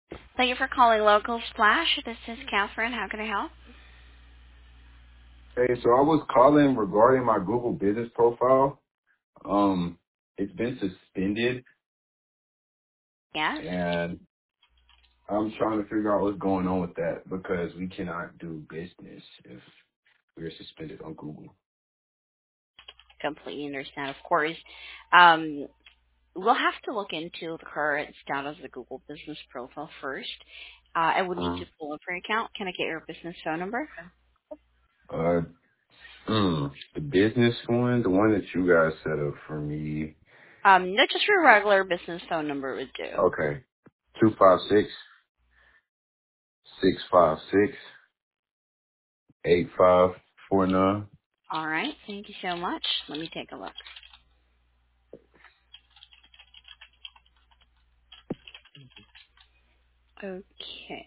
Thank you for calling Local Splash. This is Catherine. How can I help? Hey, so I was calling regarding my Google business profile. It's been suspended, Yes. and I'm trying to figure out what's going on with that because we cannot do business if we're suspended on Google. Completely understand, of course. Um, we'll have to look into the current status of the Google business profile first. I would need Uh, to pull up your account. Can I get your business phone number? uh, the business one, the one that you guys set up for me. No, just your regular business phone number would do. Okay, 256-656-8549. All right. Thank you so much. Let me take a look. Okay.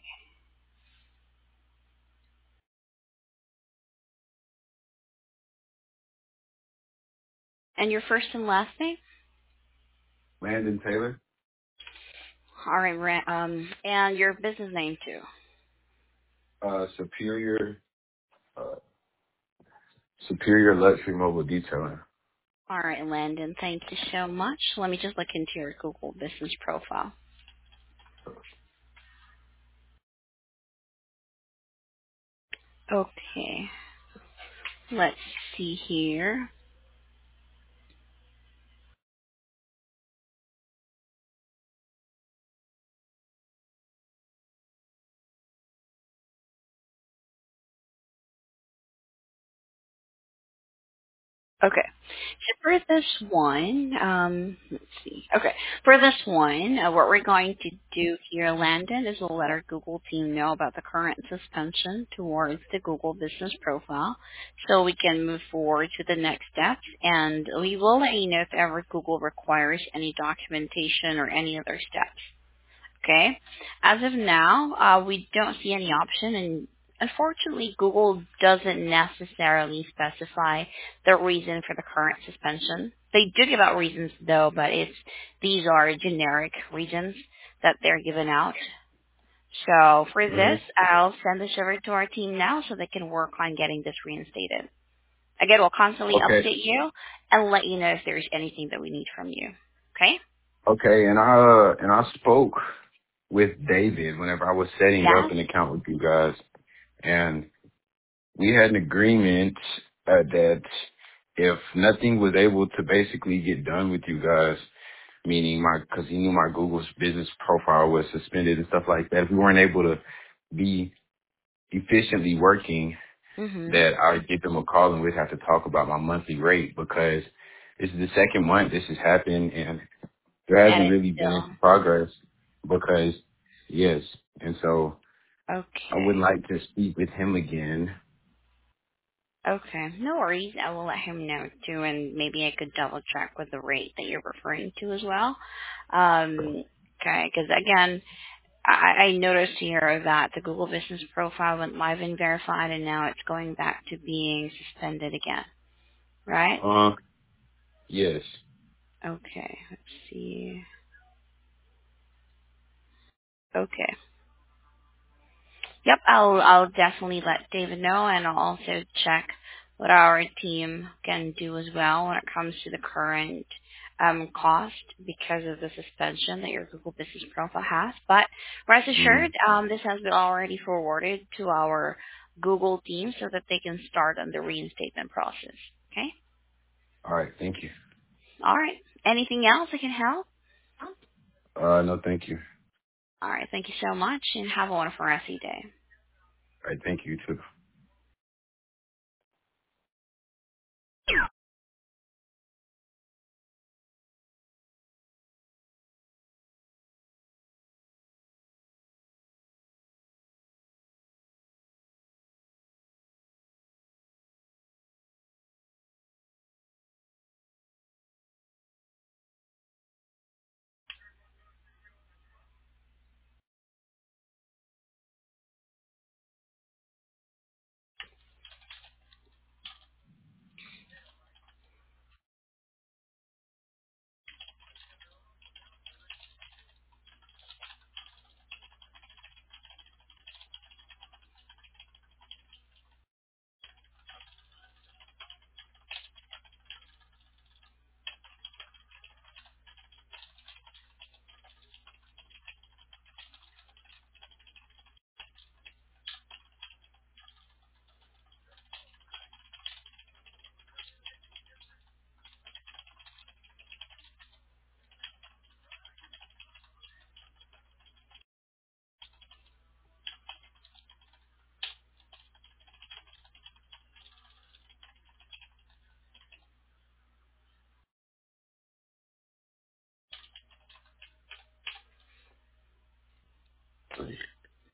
And your first and last name? Landon Taylor, All right. And your business name too. Superior, uh, Superior Luxury Mobile Detailing. All right, Landon. Thank you so much. Let me just look into your Google business profile. Okay. Let's see here. Okay. So for this one, let's see. Okay. For this one, what we're going to do here, Landon, is we'll let our Google team know about the current suspension towards the Google business profile so we can move forward to the next steps. And we will let you know if ever Google requires any documentation or any other steps. Okay. As of now, we don't see any option, and unfortunately, Google doesn't necessarily specify the reason for the current suspension. They do give out reasons though, but these are generic reasons that they're given out. So for Hmm. this, I'll send this over to our team now so they can work on getting this reinstated. Again, we'll constantly Okay. update you and let you know if there's anything that we need from you. Okay? Okay, and I spoke with David whenever I was setting up Yes? an account with you guys, and we had an agreement that if nothing was able to basically get done with you guys, meaning because he knew my Google's business profile was suspended and stuff like that, if we weren't able to be efficiently working, Mm-hmm. that I'd give them a call and we'd have to talk about my monthly rate because this is the second month this has happened, and there And hasn't it's really been any still progress because, yes. And so I would okay. like to speak with him again. Okay, no worries. I will let him know too, and maybe I could double check with the rate that you're referring to as well. Okay, because again, I noticed here that the Google Business profile went live and verified, and now it's going back to being suspended again. Right? Yes. Okay. Let's see. Okay. Yep, I'll definitely let David know, and I'll also check what our team can do as well when it comes to the current cost because of the suspension that your Google Business Profile has. But rest Mm. assured, this has been already forwarded to our Google team so that they can start on the reinstatement process. Okay? All right. Thank you. All right. Anything else I can help? No, thank you. All right. Thank you so much, and have a wonderful rest of your day. All right. Thank you too.